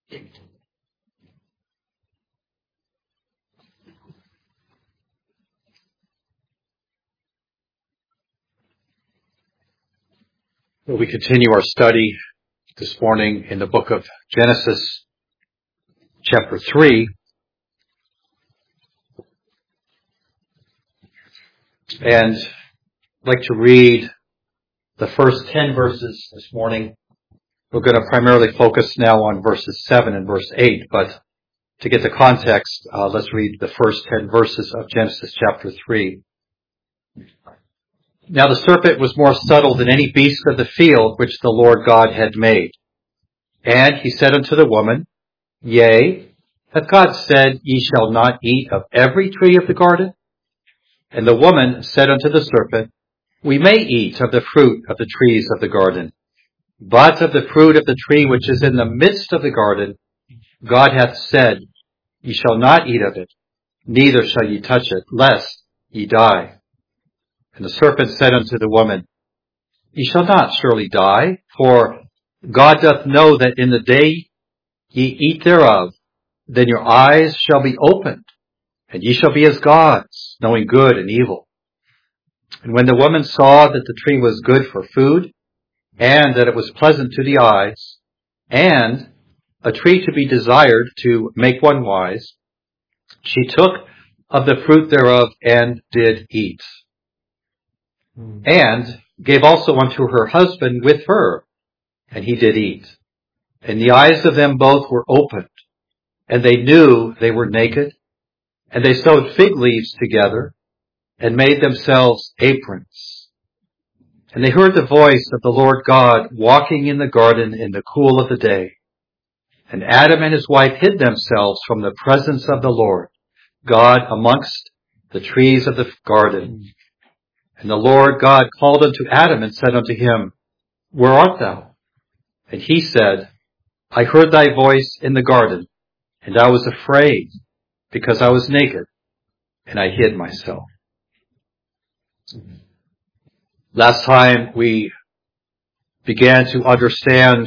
Well, we continue our study this morning in the book of Genesis, chapter 3. And I'd like to read the first 10 verses this morning. We're going to primarily focus now on verses 7 and verse 8, but to get the context, let's read the first 10 verses of Genesis chapter 3. Now the serpent was more subtle than any beast of the field which the Lord God had made. And he said unto the woman, Yea, hath God said, Ye shall not eat of every tree of the garden? And the woman said unto the serpent, We may eat of the fruit of the trees of the garden. But of the fruit of the tree which is in the midst of the garden, God hath said, Ye shall not eat of it, neither shall ye touch it, lest ye die. And the serpent said unto the woman, Ye shall not surely die, for God doth know that in the day ye eat thereof, then your eyes shall be opened, and ye shall be as gods, knowing good and evil. And when the woman saw that the tree was good for food, and that it was pleasant to the eyes, and a tree to be desired to make one wise, she took of the fruit thereof and did eat. And gave also unto her husband with her, and he did eat. And the eyes of them both were opened, and they knew they were naked, and they sewed fig leaves together, and made themselves aprons. And they heard the voice of the Lord God walking in the garden in the cool of the day. And Adam and his wife hid themselves from the presence of the Lord God amongst the trees of the garden. And the Lord God called unto Adam and said unto him, Where art thou? And he said, I heard thy voice in the garden, and I was afraid, because I was naked, and I hid myself. Last time we began to understand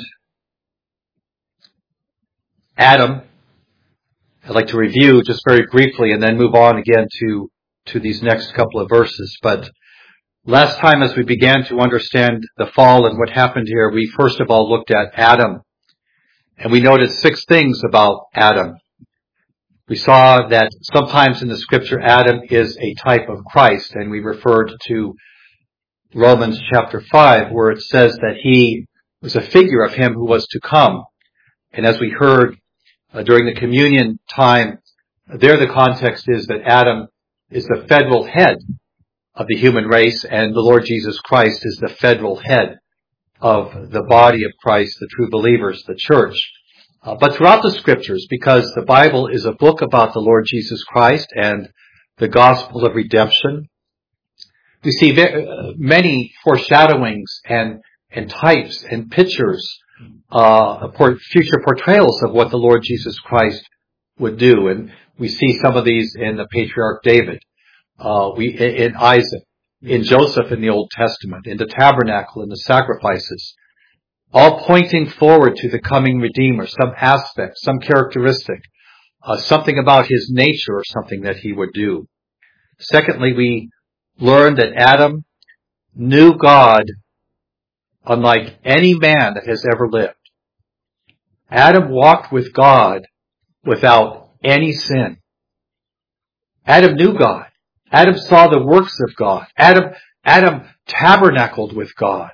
Adam. I'd like to review just very briefly and then move on again to these next couple of verses. But last time, as we began to understand the fall and what happened here, we first of all looked at Adam, and we noted 6 things about Adam. We saw that sometimes in the scripture, Adam is a type of Christ, and we referred to Romans chapter 5, where it says that he was a figure of him who was to come. And as we heard during the communion time, there the context is that Adam is the federal head of the human race, and the Lord Jesus Christ is the federal head of the body of Christ, the true believers, the church. But throughout the scriptures, because the Bible is a book about the Lord Jesus Christ and the gospel of redemption, we see many foreshadowings and types and pictures, future portrayals of what the Lord Jesus Christ would do. And we see some of these in the patriarch David, in Isaac, in Joseph in the Old Testament, in the tabernacle and the sacrifices, all pointing forward to the coming Redeemer, some aspect, some characteristic, something about his nature or something that he would do. Secondly, we learned that Adam knew God unlike any man that has ever lived. Adam walked with God without any sin. Adam knew God. Adam saw the works of God. Adam tabernacled with God.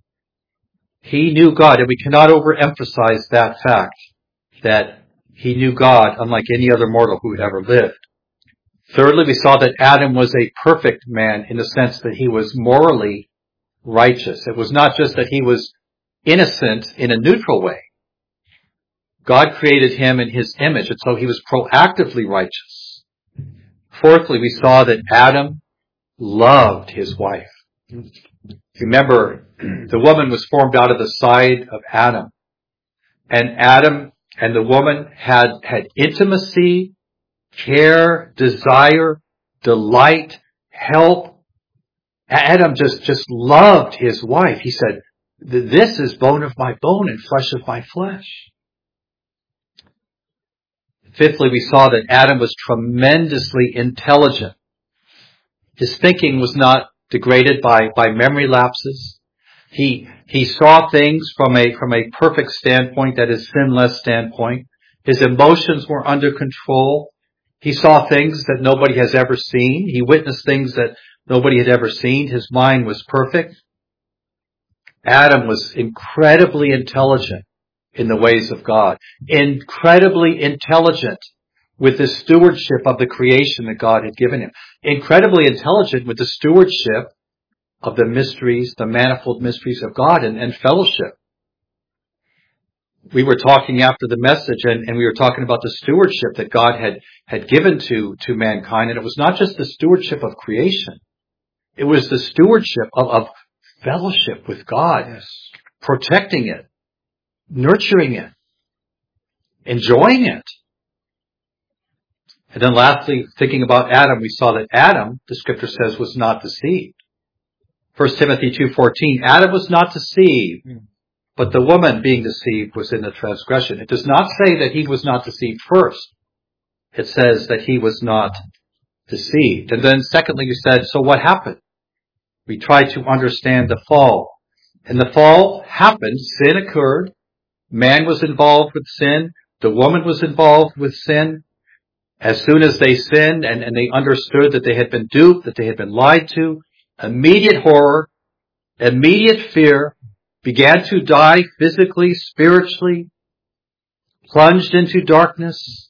He knew God, and we cannot overemphasize that fact, that he knew God unlike any other mortal who had ever lived. Thirdly, we saw that Adam was a perfect man in the sense that he was morally righteous. It was not just that he was innocent in a neutral way. God created him in his image, and so he was proactively righteous. Fourthly, we saw that Adam loved his wife. Remember, the woman was formed out of the side of Adam. And Adam and the woman had intimacy, care, desire, delight, help. Adam just loved his wife. He said, This is bone of my bone and flesh of my flesh. Fifthly, we saw that Adam was tremendously intelligent. His thinking was not degraded by memory lapses. He saw things from a perfect standpoint, that is, sinless standpoint. His emotions were under control. He saw things that nobody has ever seen. He witnessed things that nobody had ever seen. His mind was perfect. Adam was incredibly intelligent in the ways of God. Incredibly intelligent with the stewardship of the creation that God had given him. Incredibly intelligent with the stewardship of the mysteries, the manifold mysteries of God and fellowship. We were talking after the message and we were talking about the stewardship that God had given to mankind. And it was not just the stewardship of creation. It was the stewardship of fellowship with God. Yes. Protecting it. Nurturing it. Enjoying it. And then lastly, thinking about Adam, we saw that Adam, the scripture says, was not deceived. 1 Timothy 2:14, Adam was not deceived, but the woman being deceived was in the transgression. It does not say that he was not deceived first. It says that he was not deceived. And then secondly, you said, so what happened? We tried to understand the fall. And the fall happened, sin occurred, man was involved with sin, the woman was involved with sin. As soon as they sinned and they understood that they had been duped, that they had been lied to, immediate horror, immediate fear, began to die physically, spiritually, plunged into darkness.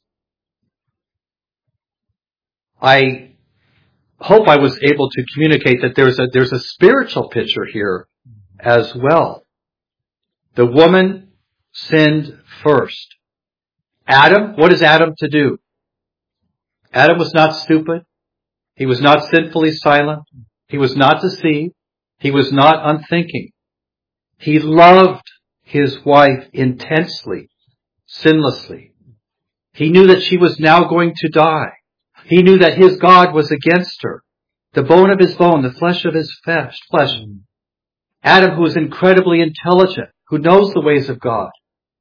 I hope I was able to communicate that there's a spiritual picture here as well. The woman sinned first. Adam, what is Adam to do? Adam was not stupid. He was not sinfully silent. He was not deceived. He was not unthinking. He loved his wife intensely, sinlessly. He knew that she was now going to die. He knew that his God was against her. The bone of his bone, the flesh of his flesh. Adam, who is incredibly intelligent, who knows the ways of God.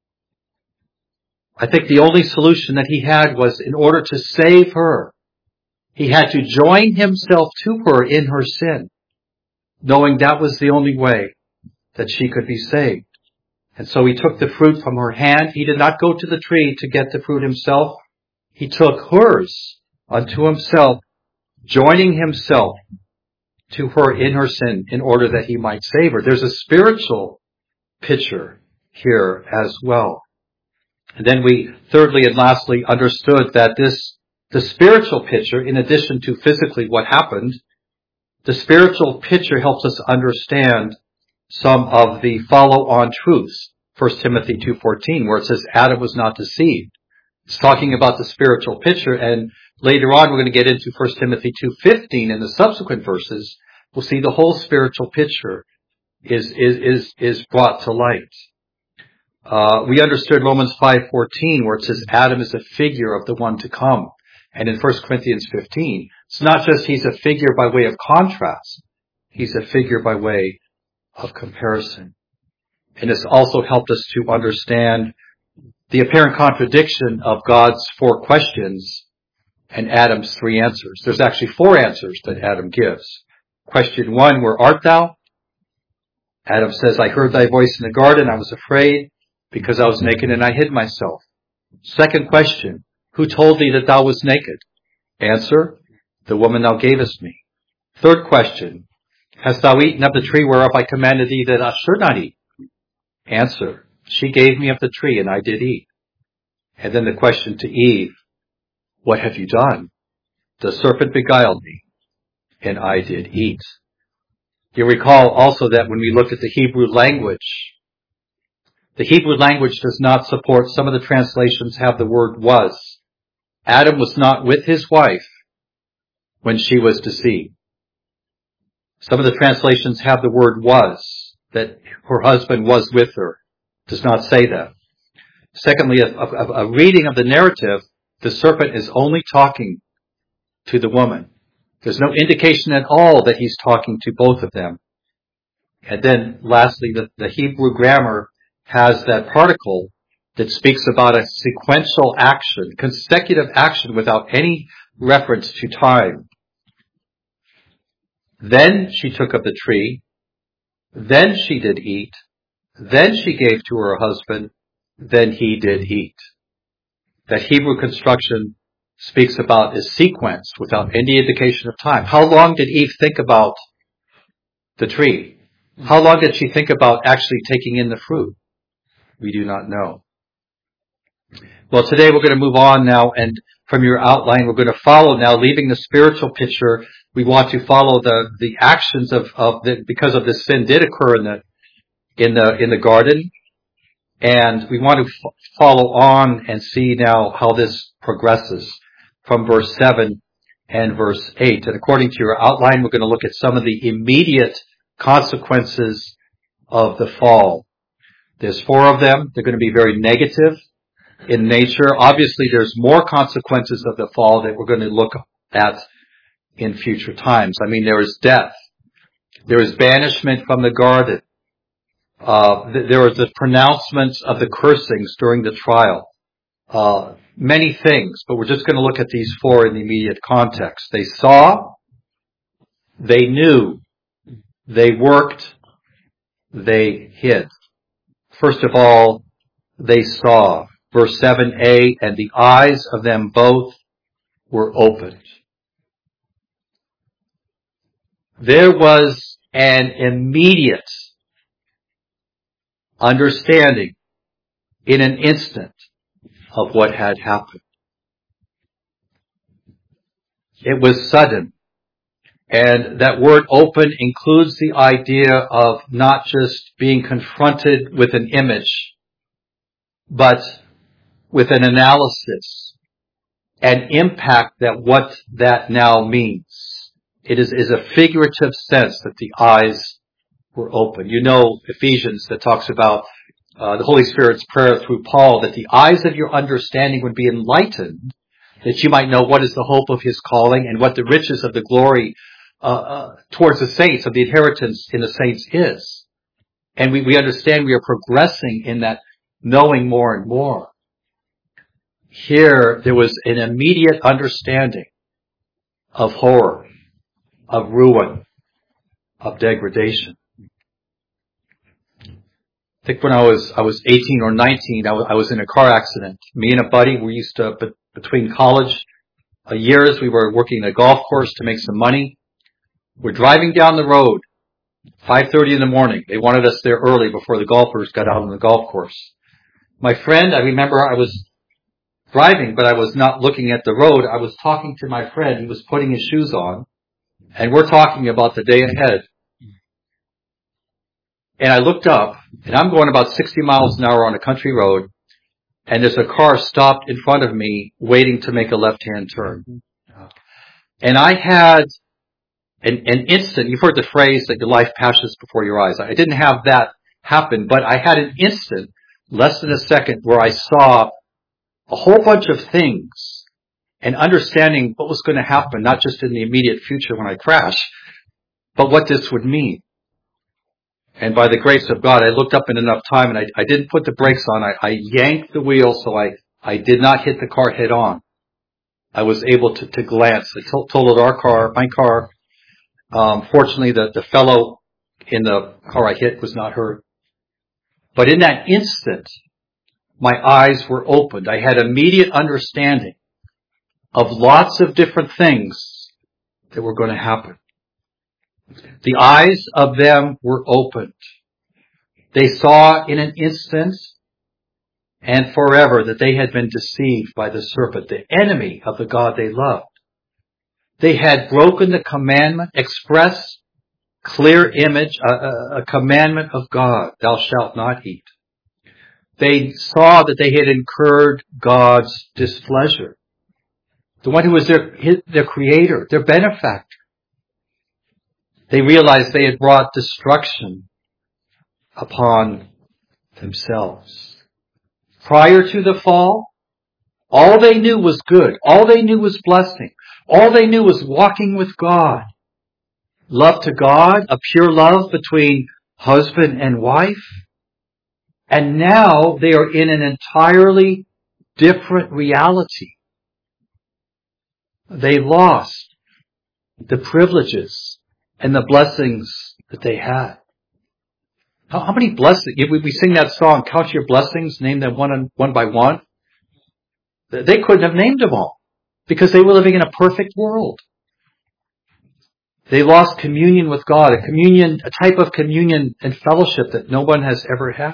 I think the only solution that he had was, in order to save her, he had to join himself to her in her sin, knowing that was the only way that she could be saved. And so he took the fruit from her hand. He did not go to the tree to get the fruit himself. He took hers unto himself, joining himself to her in her sin in order that he might save her. There's a spiritual picture here as well. And then we thirdly and lastly understood that the spiritual picture, in addition to physically what happened, the spiritual picture helps us understand some of the follow-on truths. 1 Timothy 2:14, where it says Adam was not deceived. It's talking about the spiritual picture, and later on we're going to get into 1 Timothy 2:15 and the subsequent verses. We'll see the whole spiritual picture is brought to light. We understood Romans 5:14, where it says Adam is a figure of the one to come. And in 1 Corinthians 15, it's not just he's a figure by way of contrast. He's a figure by way of comparison. And this also helped us to understand the apparent contradiction of God's 4 questions and Adam's 3 answers. There's actually 4 answers that Adam gives. Question 1, where art thou? Adam says, I heard thy voice in the garden, I was afraid, because I was naked and I hid myself. Second question, who told thee that thou wast naked? Answer, the woman thou gavest me. Third question, hast thou eaten of the tree whereof I commanded thee that thou should not eat? Answer, she gave me of the tree and I did eat. And then the question to Eve, what have you done? The serpent beguiled me and I did eat. You recall also that when we looked at the Hebrew language does not support, some of the translations have the word was. Adam was not with his wife when she was deceived. Some of the translations have the word was, that her husband was with her. It does not say that. Secondly, a reading of the narrative, the serpent is only talking to the woman. There's no indication at all that he's talking to both of them. And then lastly, the Hebrew grammar has that particle that speaks about a sequential action, consecutive action without any reference to time. Then she took of the tree. Then she did eat. Then she gave to her husband. Then he did eat. That Hebrew construction speaks about is sequence without any indication of time. How long did Eve think about the tree? How long did she think about actually taking in the fruit? We do not know. Well, today we're going to move on now, and from your outline, we're going to follow now, leaving the spiritual picture. We want to follow the actions because of this sin did occur in the garden, and we want to follow on and see now how this progresses from verse 7 and verse 8. And according to your outline, we're going to look at some of the immediate consequences of the fall. There's 4 of them. They're going to be very negative in nature. Obviously, there's more consequences of the fall that we're going to look at in future times. I mean, there is death. There is banishment from the garden. There was the pronouncements of the cursings during the trial. Many things, but we're just going to look at these 4 in the immediate context. They saw, they knew, they worked, they hid. First of all, they saw. Verse 7a, and the eyes of them both were opened. There was an immediate understanding in an instant of what had happened. It was sudden. And that word open includes the idea of not just being confronted with an image, but with an analysis, an impact that what that now means. It is a figurative sense that the eyes were open. You know Ephesians that talks about the Holy Spirit's prayer through Paul, that the eyes of your understanding would be enlightened, that you might know what is the hope of his calling and what the riches of the glory towards the saints, of the inheritance in the saints is. And we understand we are progressing in that knowing more and more. Here, there was an immediate understanding of horror, of ruin, of degradation. I think when I was 18 or 19, I was in a car accident. Me and a buddy, we used to, between college years, we were working a golf course to make some money. We're driving down the road, 5:30 in the morning. They wanted us there early before the golfers got out on the golf course. My friend, I remember I was driving, but I was not looking at the road. I was talking to my friend. He was putting his shoes on, and we're talking about the day ahead. And I looked up, and I'm going about 60 miles an hour on a country road, and there's a car stopped in front of me waiting to make a left-hand turn. And I had an instant, you've heard the phrase that your life passes before your eyes. I didn't have that happen, but I had an instant, less than a second, where I saw a whole bunch of things and understanding what was going to happen, not just in the immediate future when I crash, but what this would mean. And by the grace of God, I looked up in enough time, and I didn't put the brakes on. I yanked the wheel so I did not hit the car head on. I was able to glance. I totaled my car. Fortunately, the fellow in the car I hit was not hurt. But in that instant, my eyes were opened. I had immediate understanding of lots of different things that were going to happen. The eyes of them were opened. They saw in an instant and forever that they had been deceived by the serpent, the enemy of the God they loved. They had broken the commandment, express, clear image, a commandment of God, thou shalt not eat. They saw that they had incurred God's displeasure, the one who was their creator, their benefactor. They realized they had brought destruction upon themselves. Prior to the fall, all they knew was good. All they knew was blessing. All they knew was walking with God. Love to God, a pure love between husband and wife. And now they are in an entirely different reality. They lost the privileges and the blessings that they had. How many blessings? We sing that song, count your blessings, name them one by one. They couldn't have named them all because they were living in a perfect world. They lost communion with God, a type of communion and fellowship that no one has ever had.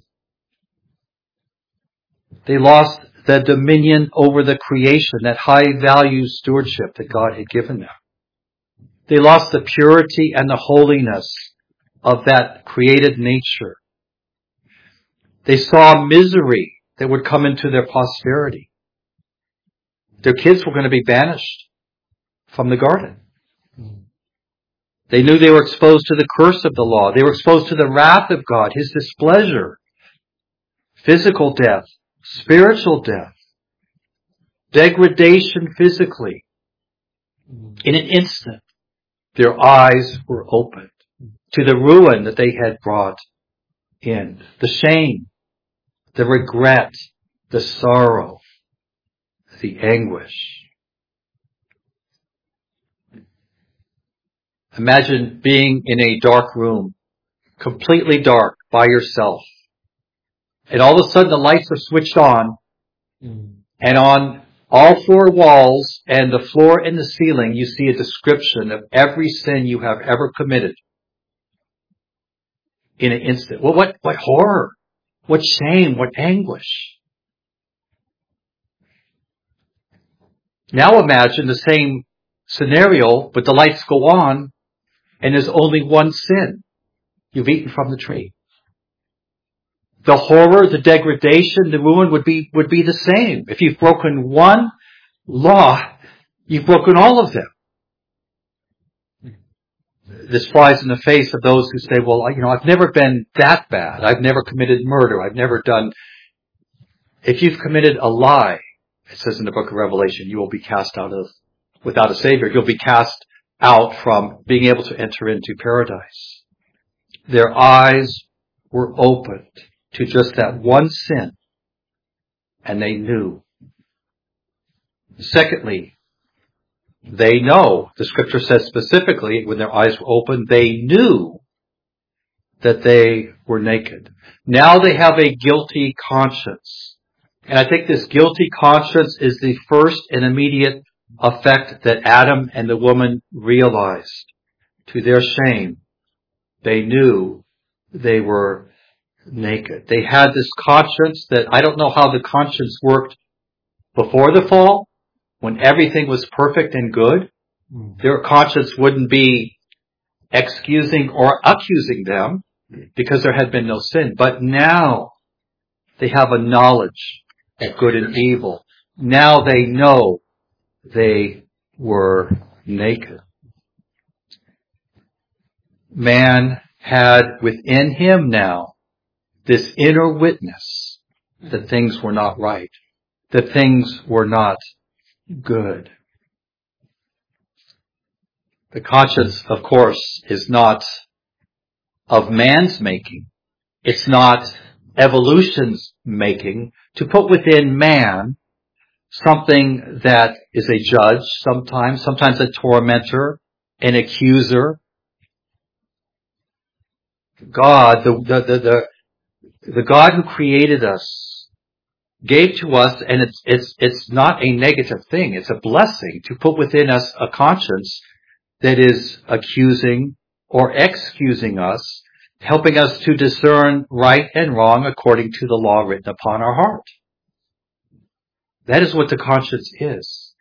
They lost the dominion over the creation, that high value stewardship that God had given them. They lost the purity and the holiness of that created nature. They saw misery that would come into their posterity. Their kids were going to be banished from the garden. They knew they were exposed to the curse of the law. They were exposed to the wrath of God, His displeasure, physical death, spiritual death, degradation physically. In an instant, their eyes were opened to the ruin that they had brought in, the shame, the regret, the sorrow, the anguish. Imagine being in a dark room, completely dark, by yourself. And all of a sudden the lights are switched on, and on all four walls and the floor and the ceiling, you see a description of every sin you have ever committed in an instant. Well, what horror, what shame, what anguish. Now imagine the same scenario, but the lights go on and there's only one sin. You've eaten from the tree. The horror, the degradation, the ruin would be the same. If you've broken one law, you've broken all of them. This flies in the face of those who say, well, I've never been that bad. I've never committed murder. I've never done... If you've committed a lie, it says in the book of Revelation, you will be cast out of, without a Savior, you'll be cast out from being able to enter into paradise. Their eyes were opened to just that one sin, and they knew. Secondly, they know, the scripture says specifically, when their eyes were opened, they knew that they were naked. Now they have a guilty conscience. And I think this guilty conscience is the first and immediate effect that Adam and the woman realized. To their shame, they knew they were naked. They had this conscience that I don't know how the conscience worked before the fall, when everything was perfect and good. Their conscience wouldn't be excusing or accusing them because there had been no sin. But now they have a knowledge of good and evil. Now they know they were naked. Man had within him now this inner witness that things were not right, that things were not good. The conscience, of course, is not of man's making. It's not evolution's making. To put within man something that is a judge sometimes a tormentor, an accuser. God, the God who created us, gave to us, and it's not a negative thing. It's a blessing to put within us a conscience that is accusing or excusing us, helping us to discern right and wrong according to the law written upon our heart. That is what the conscience is.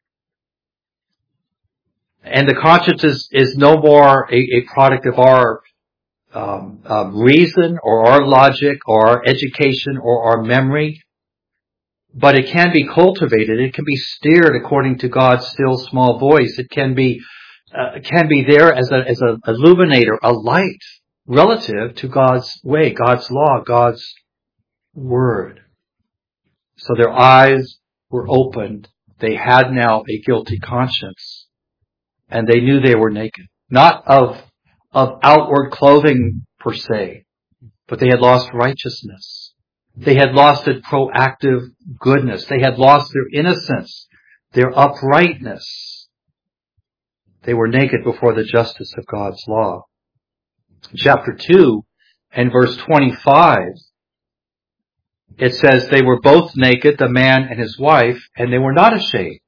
And the conscience is no more a product of our reason or our logic or our education or our memory, but it can be cultivated. It can be steered according to God's still small voice. It can be there as an illuminator, a light relative to God's way, God's law, God's word. So their eyes were opened. They had now a guilty conscience, and they knew they were naked. Not of outward clothing per se, but they had lost righteousness. They had lost their proactive goodness. They had lost their innocence, their uprightness. They were naked before the justice of God's law. Chapter 2 and verse 25, it says they were both naked, the man and his wife, and they were not ashamed.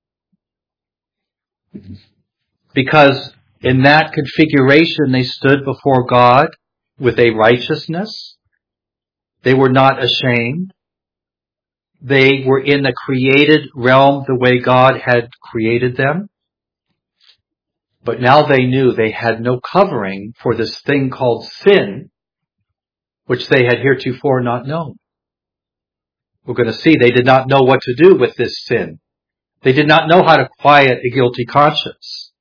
Because in that configuration they stood before God with a righteousness. They were not ashamed. They were in the created realm the way God had created them. But now they knew they had no covering for this thing called sin, which they had heretofore not known. We're going to see they did not know what to do with this sin. They did not know how to quiet a guilty conscience.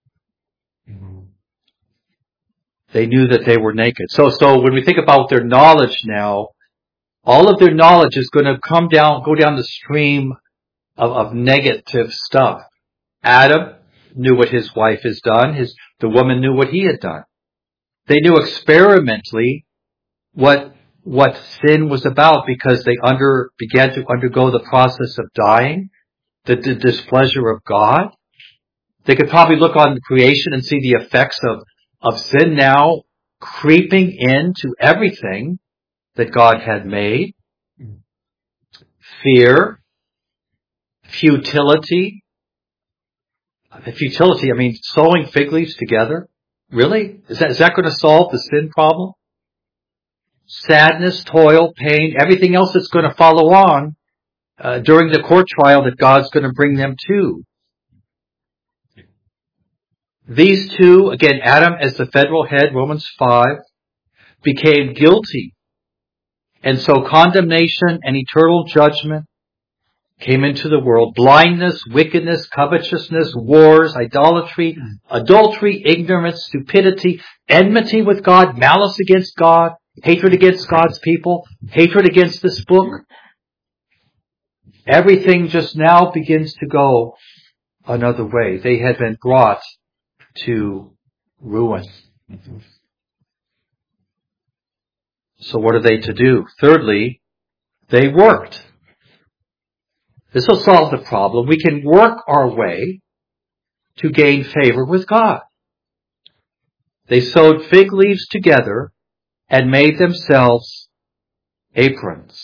They knew that they were naked. So when we think about their knowledge now, all of their knowledge is going to go down the stream of negative stuff. Adam knew what his wife has done. The woman knew what he had done. They knew experimentally what sin was about because they began to undergo the process of dying, the displeasure of God. They could probably look on creation and see the effects of sin now creeping into everything that God had made. Fear, futility. Futility, I mean, sewing fig leaves together. Really? Is that going to solve the sin problem? Sadness, toil, pain, everything else that's going to follow on during the court trial that God's going to bring them to. These two, again, Adam as the federal head, Romans 5, became guilty. And so condemnation and eternal judgment came into the world. Blindness, wickedness, covetousness, wars, idolatry, adultery, ignorance, stupidity, enmity with God, malice against God, hatred against God's people, hatred against this book. Everything just now begins to go another way. They had been brought to ruin. So what are they to do? Thirdly, they worked. This will solve the problem. We can work our way to gain favor with God. They sewed fig leaves together and made themselves aprons.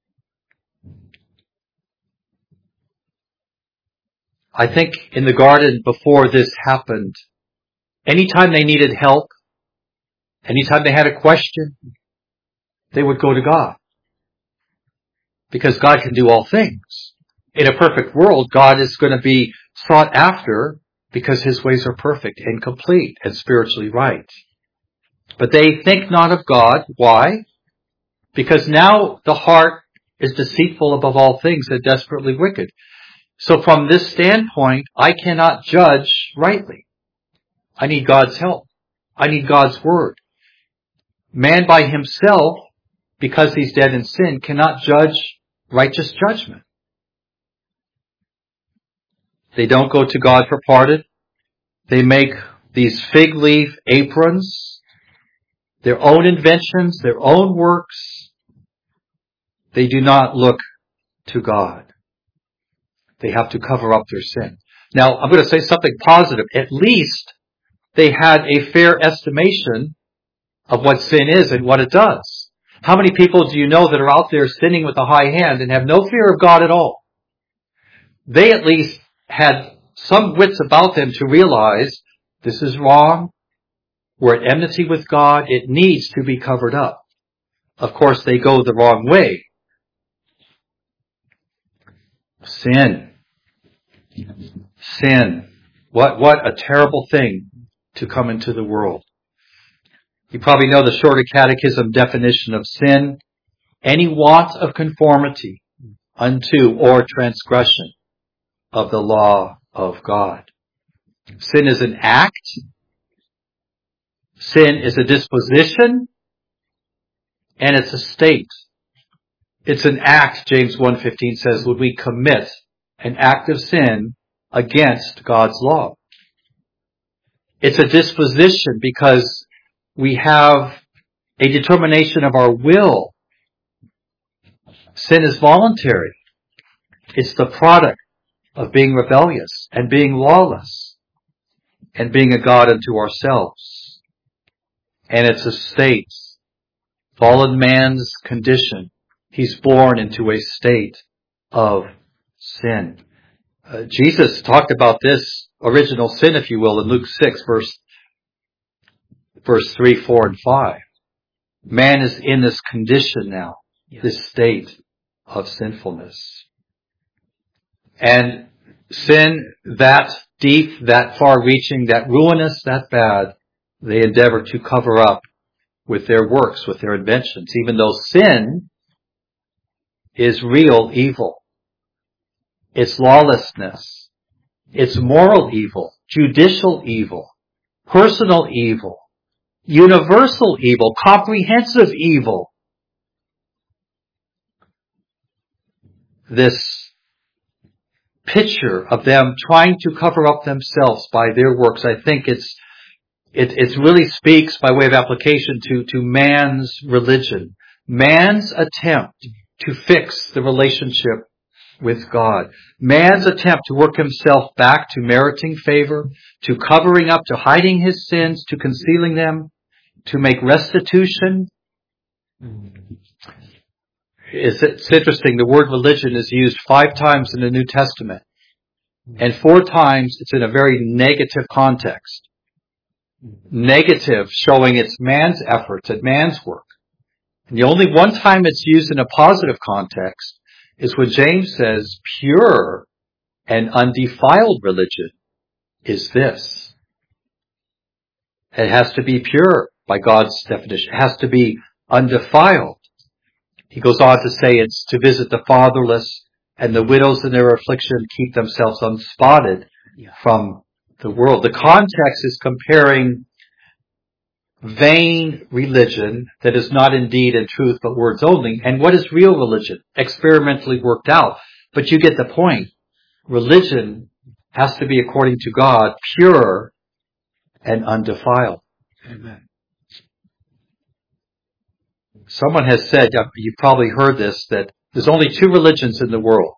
I think in the garden before this happened, anytime they needed help, anytime they had a question, they would go to God. Because God can do all things. In a perfect world, God is going to be sought after because His ways are perfect and complete and spiritually right. But they think not of God. Why? Because now the heart is deceitful above all things and desperately wicked. So from this standpoint, I cannot judge rightly. I need God's help. I need God's word. Man by himself, because he's dead in sin, cannot judge righteous judgment. They don't go to God for pardon. They make these fig leaf aprons, their own inventions, their own works. They do not look to God. They have to cover up their sin. Now, I'm going to say something positive. At least they had a fair estimation of what sin is and what it does. How many people do you know that are out there sinning with a high hand and have no fear of God at all? They at least had some wits about them to realize this is wrong. We're at enmity with God. It needs to be covered up. Of course, they go the wrong way. Sin. Sin. What a terrible thing to come into the world. You probably know the Shorter Catechism definition of sin. Any want of conformity unto or transgression of the law of God. Sin is an act. Sin is a disposition. And it's a state. It's an act, James 1:15 says, when we commit an act of sin against God's law. It's a disposition because we have a determination of our will Sin is voluntary. It's the product of being rebellious and being lawless and being a god unto ourselves. And it's a state, fallen man's condition. He's born into a state of sin. Jesus talked about this original sin, if you will, in Luke 6, verse 3, 4, and 5. Man is in this condition now, this state of sinfulness. And sin that deep, that far-reaching, that ruinous, that bad, they endeavor to cover up with their works, with their inventions, even though sin is real evil. It's lawlessness. It's moral evil, judicial evil, personal evil, universal evil, comprehensive evil. This picture of them trying to cover up themselves by their works, I think it really speaks by way of application to man's religion, man's attempt to fix the relationship with God, man's attempt to work himself back to meriting favor, to covering up, to hiding his sins, to concealing them, to make restitution. It's interesting, the word religion is used 5 times in the New Testament, and 4 times it's in a very negative context. Negative, showing it's man's efforts and man's work. And the only one time it's used in a positive context is when James says pure and undefiled religion is this. It has to be pure by God's definition. It has to be undefiled. He goes on to say it's to visit the fatherless and the widows in their affliction, keep themselves unspotted from the world. The context is comparing vain religion that is not indeed in truth but words only, and what is real religion, experimentally worked out. But you get the point. Religion has to be, according to God, pure and undefiled. Amen. Someone has said, you've probably heard this, that there's only 2 religions in the world.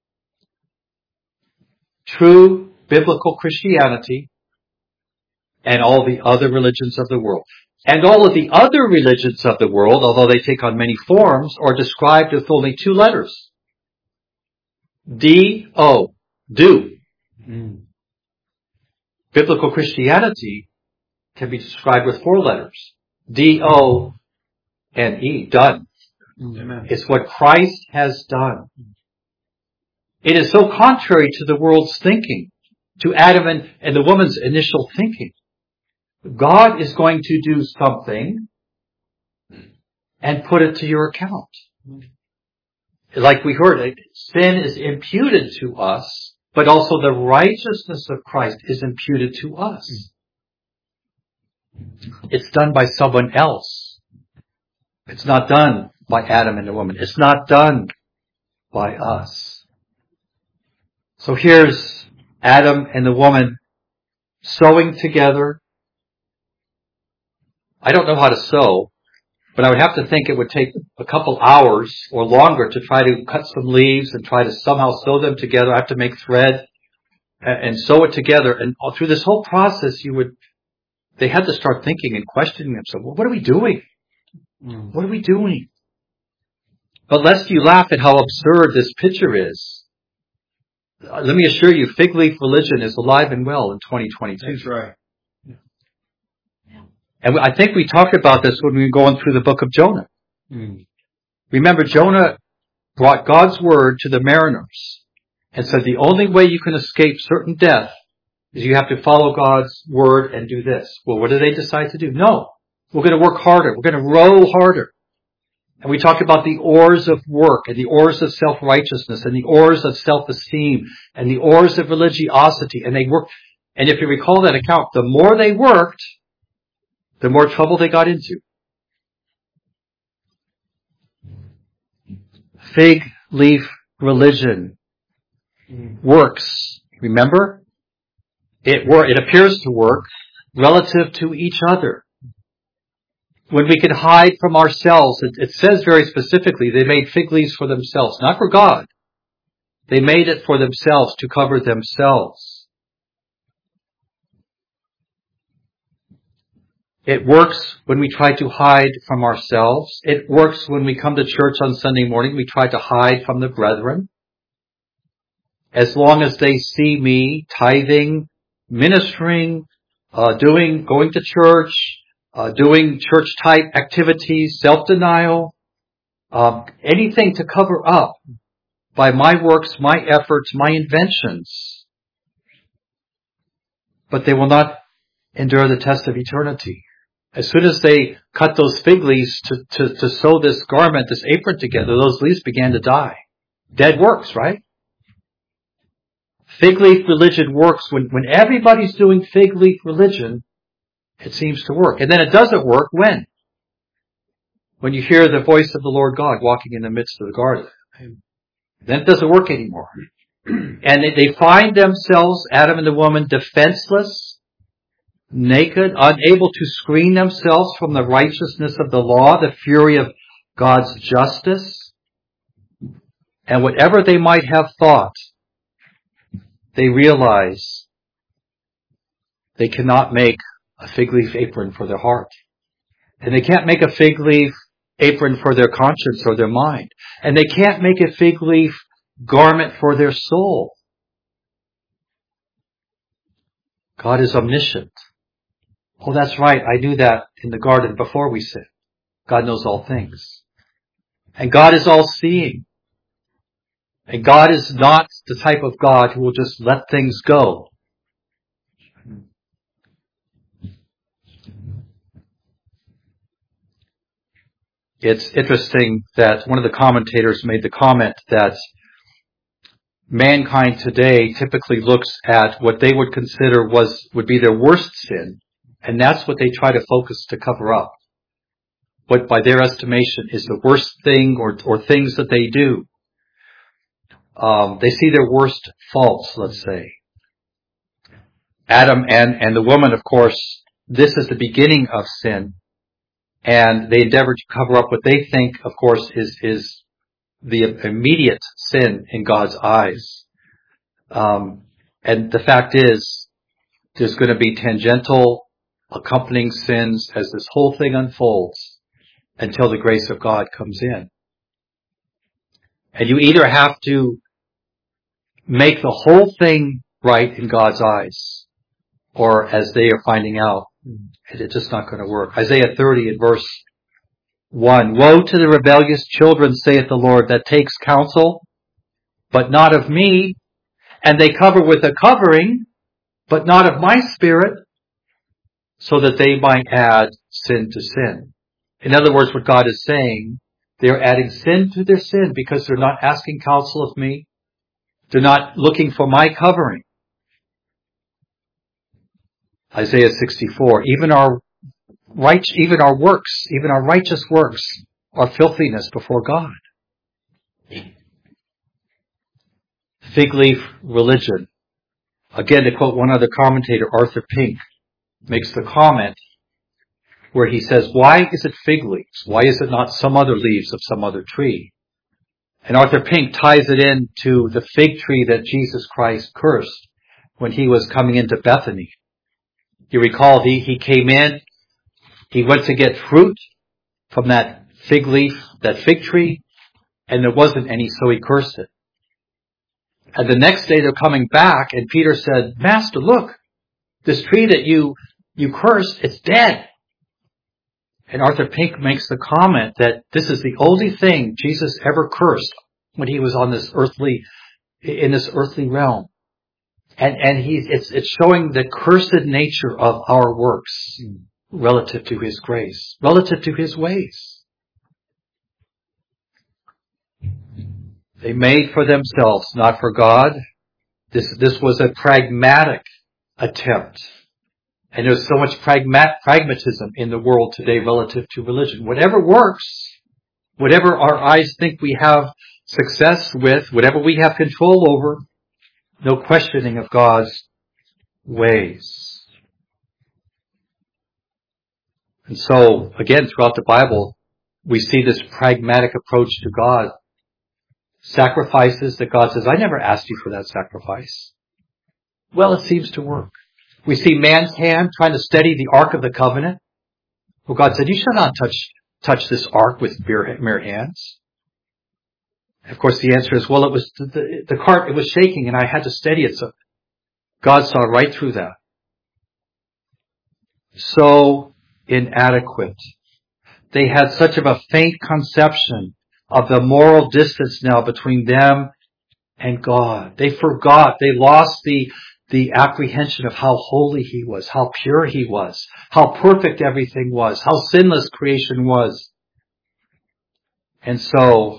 True biblical Christianity and all the other religions of the world. And all of the other religions of the world, although they take on many forms, are described with only 2 letters. D-O, do. Biblical Christianity can be described with 4 letters. D-O-N-E, done. Amen. It's what Christ has done. It is so contrary to the world's thinking, to Adam and the woman's initial thinking. God is going to do something and put it to your account. Like we heard, sin is imputed to us, but also the righteousness of Christ is imputed to us. It's done by someone else. It's not done by Adam and the woman. It's not done by us. So here's Adam and the woman sewing together. I don't know how to sew, but I would have to think it would take a couple hours or longer to try to cut some leaves and try to somehow sew them together. I have to make thread and sew it together. And through this whole process, they had to start thinking and questioning themselves. Well, what are we doing? What are we doing? But lest you laugh at how absurd this picture is, let me assure you, fig leaf religion is alive and well in 2022. That's right. And I think we talked about this when we were going through the book of Jonah. Remember, Jonah brought God's word to the mariners and said the only way you can escape certain death is you have to follow God's word and do this. Well, what did they decide to do? No, we're going to work harder. We're going to row harder. And we talked about the oars of work and the oars of self-righteousness and the oars of self-esteem and the oars of religiosity. And they worked. And if you recall that account, the more they worked, the more trouble they got into. Fig leaf religion works. Remember? It appears to work relative to each other. when we can hide from ourselves, it says very specifically, they made fig leaves for themselves, not for God. They made it for themselves to cover themselves. It works when we try to hide from ourselves. It works when we come to church on Sunday morning. We try to hide from the brethren. As long as they see me tithing, ministering, going to church, doing church-type activities, self-denial, anything to cover up by my works, my efforts, my inventions. But they will not endure the test of eternity. As soon as they cut those fig leaves to sew this garment, this apron together, those leaves began to die. Dead works, right? Fig leaf religion works when everybody's doing fig leaf religion. It seems to work. And then it doesn't work when? When you hear the voice of the Lord God walking in the midst of the garden. Then it doesn't work anymore. And they find themselves, Adam and the woman, defenseless, naked, unable to screen themselves from the righteousness of the law, the fury of God's justice. And whatever they might have thought, they realize they cannot make a fig leaf apron for their heart. And they can't make a fig leaf apron for their conscience or their mind. And they can't make a fig leaf garment for their soul. God is omniscient. Oh, that's right. I knew that in the garden before we sinned. God knows all things. And God is all-seeing. And God is not the type of God who will just let things go. It's interesting that one of the commentators made the comment that mankind today typically looks at what they would consider would be their worst sin, and that's what they try to focus to cover up. What by their estimation is the worst thing or things that they do. They see their worst faults, let's say. Adam and the woman, of course, this is the beginning of sin. And they endeavor to cover up what they think, of course, is the immediate sin in God's eyes. And the fact is, there's going to be tangential, accompanying sins as this whole thing unfolds until the grace of God comes in. And you either have to make the whole thing right in God's eyes, or as they are finding out, it's just not going to work. Isaiah 30 in verse 1. Woe to the rebellious children, saith the Lord, that takes counsel, but not of me, and they cover with a covering, but not of my spirit, so that they might add sin to sin. In other words, what God is saying, they're adding sin to their sin because they're not asking counsel of me. They're not looking for my covering. Isaiah 64, even our works, even our righteous works are filthiness before God. Fig leaf religion. Again, to quote one other commentator, Arthur Pink, makes the comment where he says, why is it fig leaves? Why is it not some other leaves of some other tree? And Arthur Pink ties it into the fig tree that Jesus Christ cursed when he was coming into Bethany. You recall he came in, he went to get fruit from that fig leaf, that fig tree, and there wasn't any, so he cursed it. And the next day they're coming back, and Peter said, Master, look, this tree that you cursed, it's dead. And Arthur Pink makes the comment that this is the only thing Jesus ever cursed when he was on this earthly realm. And it's showing the cursed nature of our works relative to His grace, relative to His ways. They made for themselves, not for God. This was a pragmatic attempt. And there's so much pragmatism in the world today relative to religion. Whatever works, whatever our eyes think we have success with, whatever we have control over, no questioning of God's ways. And so, again, throughout the Bible, we see this pragmatic approach to God. Sacrifices that God says, I never asked you for that sacrifice. Well, it seems to work. We see man's hand trying to steady the Ark of the Covenant. Well, God said, you shall not touch this Ark with mere hands. Of course, the answer is, well, it was the cart, it was shaking and I had to steady it. So God saw right through that. So inadequate. They had such of a faint conception of the moral distance now between them and God. They forgot. They lost the apprehension of how holy He was, how pure He was, how perfect everything was, how sinless creation was. And so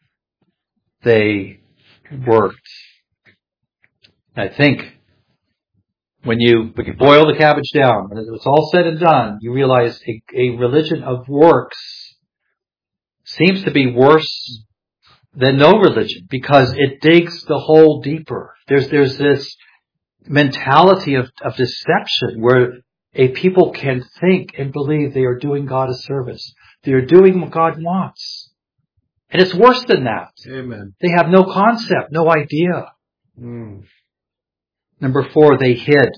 they worked. I think when you boil the cabbage down, when it's all said and done, you realize a religion of works seems to be worse than no religion because it digs the hole deeper. There's this mentality of deception where a people can think and believe they are doing God a service. They are doing what God wants. And it's worse than that. Amen. They have no concept, no idea. Number 4, they hid.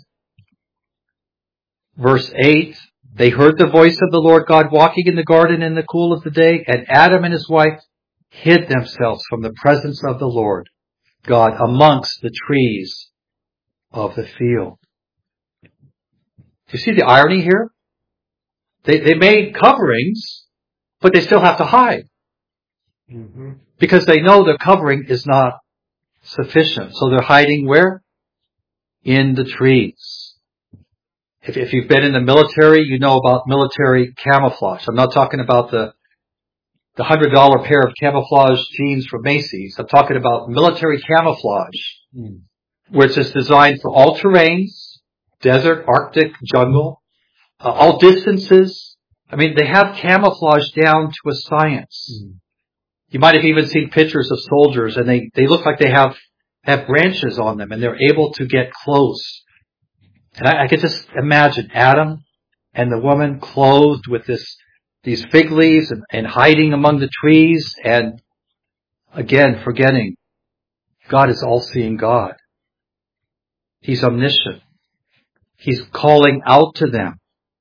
Verse 8, they heard the voice of the Lord God walking in the garden in the cool of the day, and Adam and his wife hid themselves from the presence of the Lord God amongst the trees of the field. Do you see the irony here? They made coverings, but they still have to hide. Because they know their covering is not sufficient. So they're hiding where? In the trees. If you've been in the military, you know about military camouflage. I'm not talking about the $100 pair of camouflage jeans from Macy's. I'm talking about military camouflage, where it's just designed for all terrains, desert, Arctic, jungle, all distances. I mean, they have camouflage down to a science. You might have even seen pictures of soldiers, and they look like they have branches on them, and they're able to get close. And I could just imagine Adam and the woman clothed with these fig leaves and hiding among the trees, and again forgetting God is all-seeing God. He's omniscient. He's calling out to them.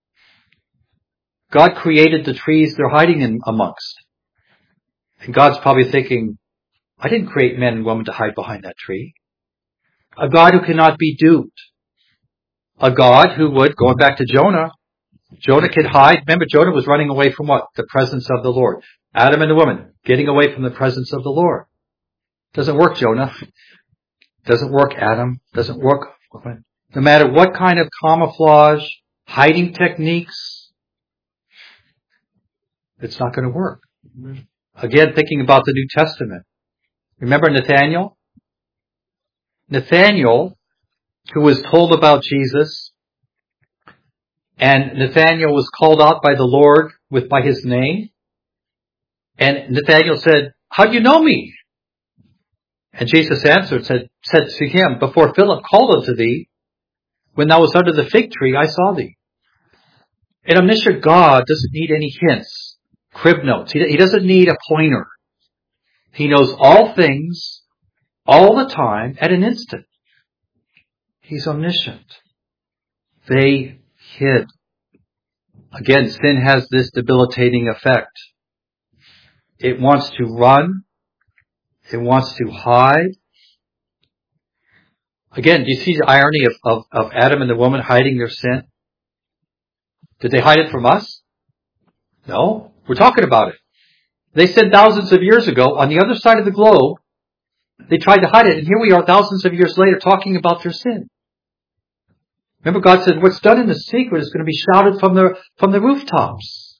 God created the trees they're hiding in amongst. And God's probably thinking, I didn't create men and women to hide behind that tree. A God who cannot be duped. A God who would, going back to Jonah could hide. Remember, Jonah was running away from what? The presence of the Lord. Adam and the woman, getting away from the presence of the Lord. Doesn't work, Jonah. Doesn't work, Adam. Doesn't work. No matter what kind of camouflage, hiding techniques, it's not going to work. Again, thinking about the New Testament. Remember Nathanael? Nathanael, who was told about Jesus, and Nathanael was called out by the Lord by his name. And Nathanael said, how do you know me? And Jesus answered, said to him, before Philip called unto thee, when thou wast under the fig tree, I saw thee. An omniscient God doesn't need any hints, crib notes. He doesn't need a pointer. He knows all things, all the time, at an instant. He's omniscient. They hid. Again, sin has this debilitating effect. It wants to run. It wants to hide. Again, do you see the irony of Adam and the woman hiding their sin? Did they hide it from us? No. We're talking about it. They sinned thousands of years ago on the other side of the globe. They tried to hide it, and here we are thousands of years later talking about their sin. Remember, God said, what's done in the secret is going to be shouted from the rooftops.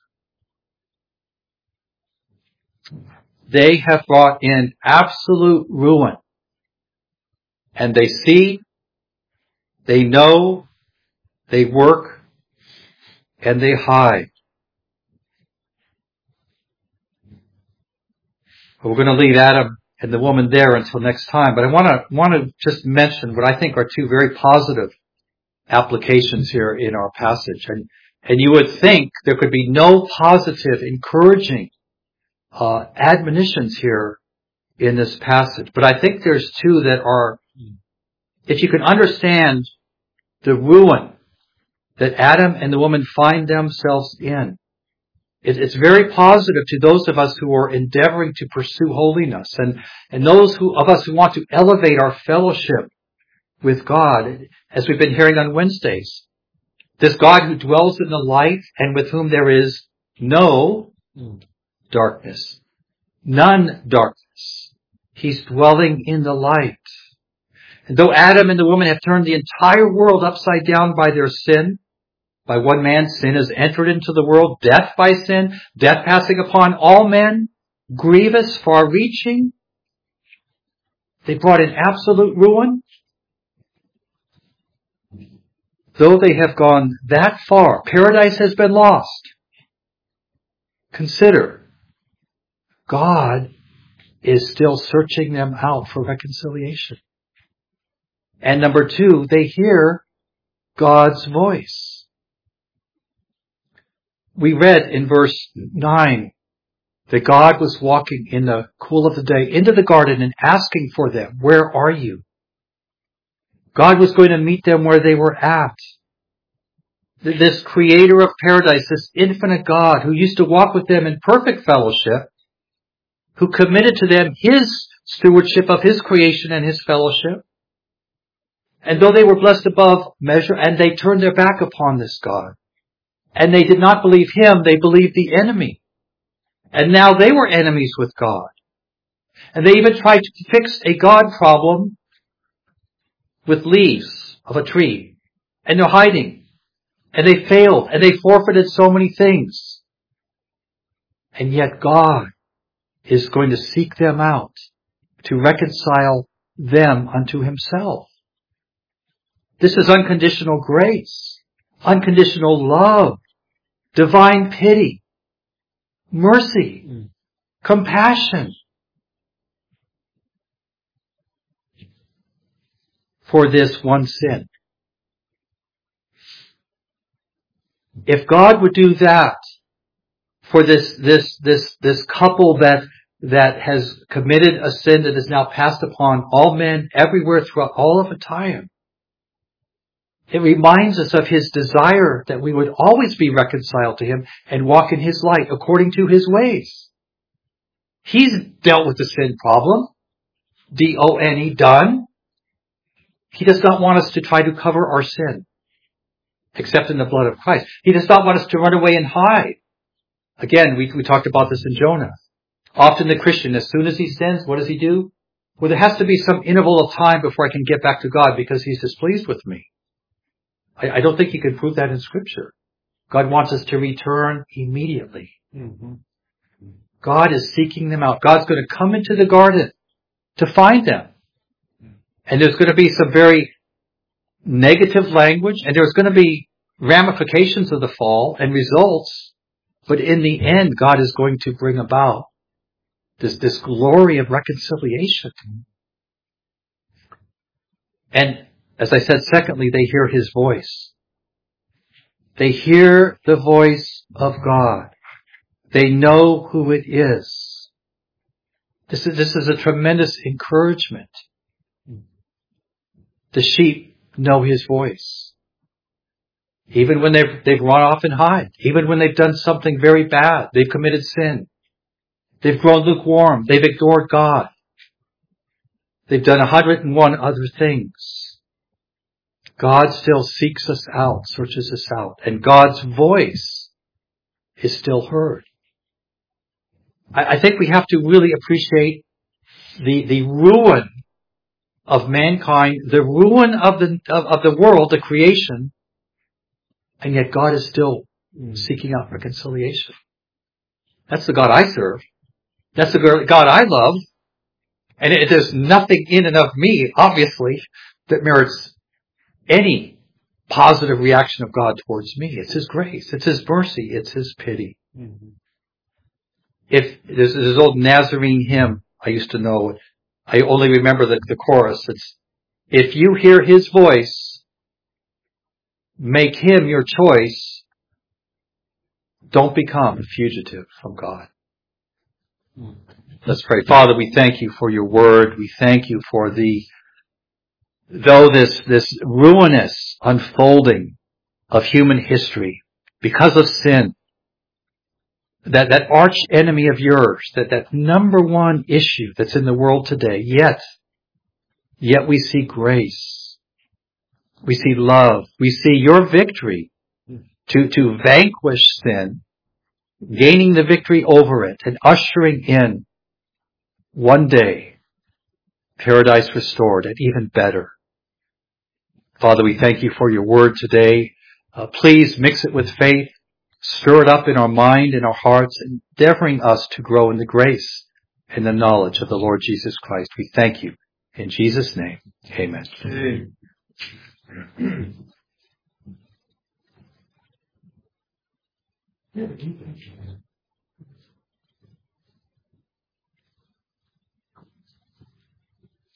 They have brought in absolute ruin. And they see, they know, they work, and they hide. But we're going to leave Adam and the woman there until next time. But I want to just mention what I think are two very positive applications here in our passage. And And you would think there could be no positive, encouraging admonitions here in this passage. But I think there's two that are, if you can understand the ruin that Adam and the woman find themselves in, it's very positive to those of us who are endeavoring to pursue holiness and those of us who want to elevate our fellowship with God, as we've been hearing on Wednesdays. This God who dwells in the light and with whom there is no darkness. None darkness. He's dwelling in the light. And though Adam and the woman have turned the entire world upside down by their sin, by one man sin has entered into the world, death by sin, death passing upon all men, grievous, far-reaching. They brought in absolute ruin. Though they have gone that far, paradise has been lost. Consider, God is still searching them out for reconciliation. And number two, they hear God's voice. We read in verse 9 that God was walking in the cool of the day into the garden and asking for them, "Where are you?" God was going to meet them where they were at. This creator of paradise, this infinite God who used to walk with them in perfect fellowship, who committed to them His stewardship of His creation and His fellowship. And though they were blessed above measure, and they turned their back upon this God, and they did not believe Him, they believed the enemy. And now they were enemies with God. And they even tried to fix a God problem with leaves of a tree. And they're hiding. And they failed. And they forfeited so many things. And yet God is going to seek them out to reconcile them unto Himself. This is unconditional grace, unconditional love, divine pity, mercy, compassion for this one sin. If God would do that for this couple that has committed a sin that is now passed upon all men everywhere throughout all of time, it reminds us of His desire that we would always be reconciled to Him and walk in His light according to His ways. He's dealt with the sin problem. D-O-N-E, done. He does not want us to try to cover our sin, except in the blood of Christ. He does not want us to run away and hide. Again, we talked about this in Jonah. Often the Christian, as soon as he sins, what does he do? Well, there has to be some interval of time before I can get back to God because He's displeased with me. I don't think you can prove that in Scripture. God wants us to return immediately. Mm-hmm. God is seeking them out. God's going to come into the garden to find them. And there's going to be some very negative language, and there's going to be ramifications of the fall and results. But in the end, God is going to bring about this glory of reconciliation. And as I said, secondly, they hear His voice. They hear the voice of God. They know who it is. This is a tremendous encouragement. The sheep know His voice. Even when they've run off and hide. Even when they've done something very bad. They've committed sin. They've grown lukewarm. They've ignored God. They've done 101 other things. God still seeks us out, searches us out. And God's voice is still heard. I think we have to really appreciate the ruin of mankind, the ruin of the world, the creation, and yet God is still seeking out reconciliation. That's the God I serve. That's the God I love. And there's nothing in and of me, obviously, that merits any positive reaction of God towards me. It's His grace. It's His mercy. It's His pity. Mm-hmm. If there's this old Nazarene hymn I used to know, I only remember the chorus. It's, if you hear His voice, make Him your choice, Don't become a fugitive from God. Let's pray. Father, we thank you for your word. We thank you for though this ruinous unfolding of human history because of sin, that arch enemy of yours, that number one issue that's in the world today, yet we see grace. We see love. We see your victory to vanquish sin, gaining the victory over it and ushering in one day paradise restored and even better. Father, we thank you for your word today. Please mix it with faith. Stir it up in our mind and our hearts, endeavoring us to grow in the grace and the knowledge of the Lord Jesus Christ. We thank you. In Jesus' name, amen.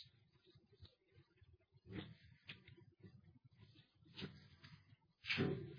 Amen.